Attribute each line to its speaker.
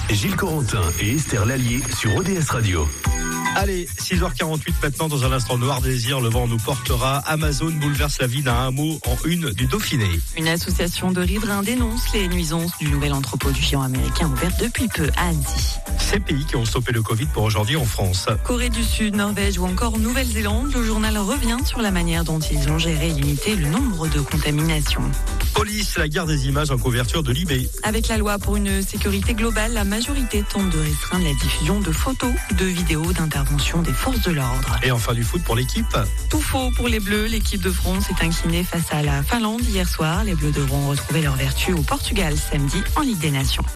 Speaker 1: Gilles Corentin et Esther Lallier sur ODS Radio.
Speaker 2: Allez, 6h48 maintenant, dans un instant, Noir Désir, le vent nous portera. Amazon bouleverse la vie d'un hameau en une du Dauphiné.
Speaker 3: Une association de riverains dénonce les nuisances du nouvel entrepôt du géant américain ouvert depuis peu à Annecy.
Speaker 2: Ces pays qui ont stoppé le Covid pour aujourd'hui en France.
Speaker 3: Corée du Sud, Norvège ou encore Nouvelle-Zélande, le journal revient sur la manière dont ils ont géré et limité le nombre de contaminations.
Speaker 2: Police, la guerre des images en couverture de l'IB.
Speaker 3: Avec la loi pour une sécurité globale, la majorité tente de restreindre la diffusion de photos, de vidéos, d'intervention des forces de l'ordre.
Speaker 2: Et enfin du foot pour l'équipe.
Speaker 3: Tout faux pour les Bleus. L'équipe de France s'est inclinée face à la Finlande hier soir. Les Bleus devront retrouver leur vertu au Portugal samedi en Ligue des Nations.